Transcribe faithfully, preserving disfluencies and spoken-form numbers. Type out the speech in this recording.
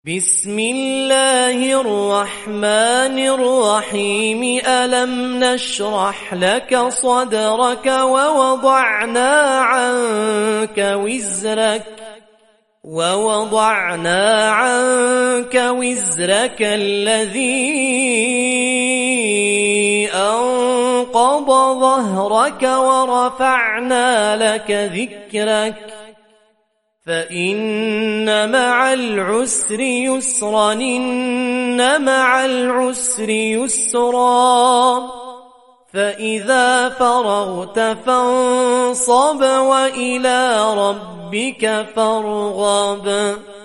بسم الله الرحمن الرحيم ألم نشرح لك صدرك ووضعنا عنك وزرك ووضعنا عنك وزرك الذي أنقض ظهرك ورفعنا لك ذكرك فإن مع العسر يسرا إن مع العسر يسرا فإذا فرغت فانصب وإلى ربك فارغب.